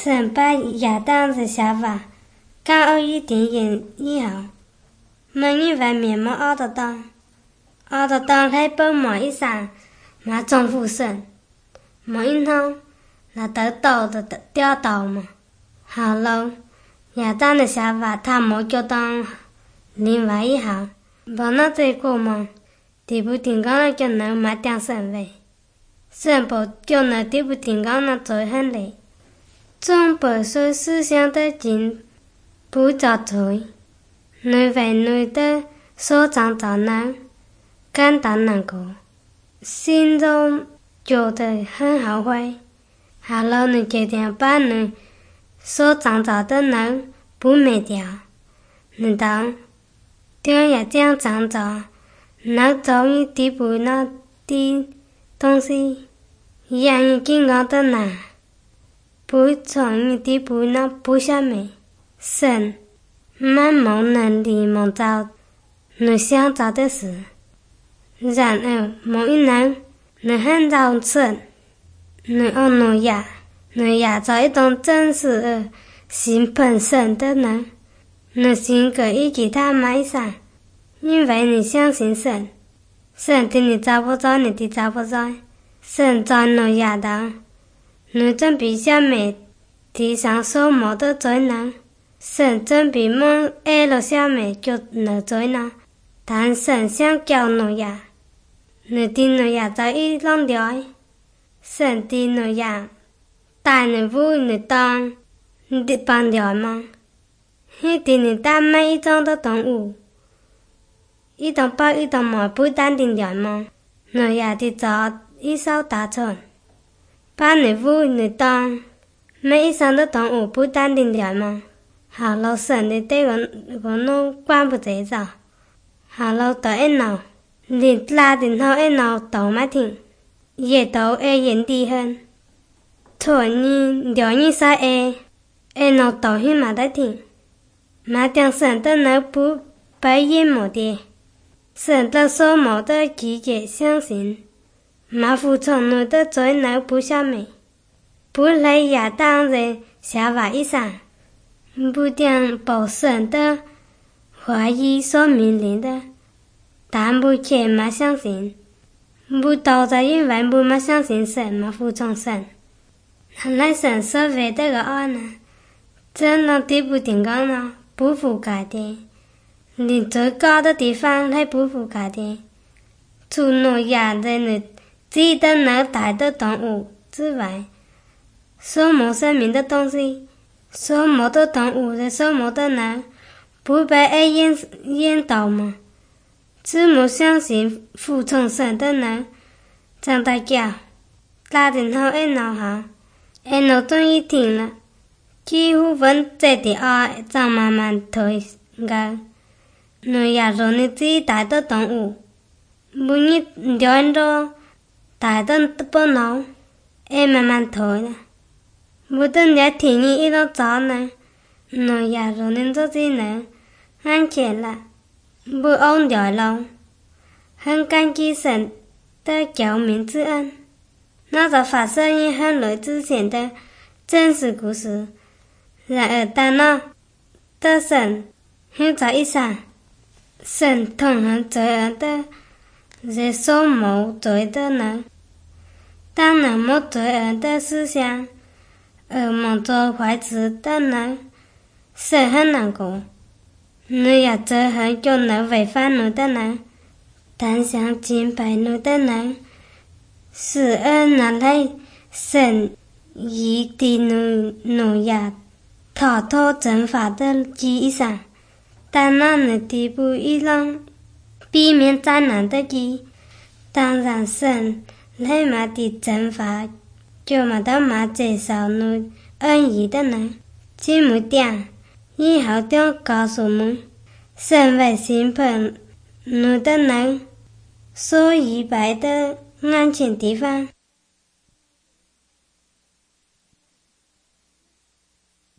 神把亚当的想法刚熬一点点以后，没人外面没熬得到来帮忙一上，嘛政府神，没一头那得到的掉到嘛，好了，亚当的想法他没就当另外一行，把那这个嘛，地不定岗的就能买点神位，神不就能地不定岗的最很累。总不说思想的进步早退，内为内的所长找难，感到难过，心中觉得很后悔。好了，你决定把你所长找的难不灭掉，你当定要这样长找，那终于地步那的东西，让你健康的难。不从你地步那不下面，神满蒙能力蒙找你想找的事，然而某一人你很找神，你按努亚找一种真实的心本身的人，你性格以其他买上，因为你相信神，神对你找不着，你的找不着，神找努亚的。你准备消灭地上所没的灾难，神准备蒙挨了消灭就能灾难，但神想叫你呀，你的你呀在一浪掉，神的你呀，带你不你当你的帮掉吗？你的你当每一种的动物，一动包一动毛不淡定掉吗？你呀的找一艘大船。把你不你当每一种的动物不淡定掉吗？好了，神的对我弄管不着着，好了到一闹，你拉定后一闹都没停，也都爱人地很，托你聊你啥一闹都去没得停，没定神的那不被淹没的，神的所没的季节相信。马服从你的罪难不消灭，不来亚当人下瓦以上，不将保神的话语所命令的，但不却没相信，不倒在因为不没相信神，没服从神，来神所谓的个爱呢，真的地不定岗呢，不服改的，你最高的地方还不服改的，除诺亚的你。记得那大的动物之外，所没生命的东西，所没的动物和所没的人，不被爱淹到吗？只没相信服从神的人，长大叫，打电后一闹下，一闹终于停了，几乎问这的爱正慢慢退高，你也说你最大的动物，不你聊着。大的不闹，慢慢退了。不等你听你一路走呢，你也说你自己呢，安全了，不安掉了。很感激神的救命之恩，那就发生于很久之前的真实故事。然而大脑的神现在一想，神痛恨罪恶的。这所没罪的人，当那没罪恶的思想，而没做坏事的人，是很难过。你要罪恨就能违反你的人，但想敬拜你的人，是拿来神以的你要逃脱惩罚的记忆上，但那你地步一让。避免灾难的记，当然神来马的惩罚，就没得马接受你恩义的人，这么点以后就告诉你，神为审判你的人所预备的安全地方。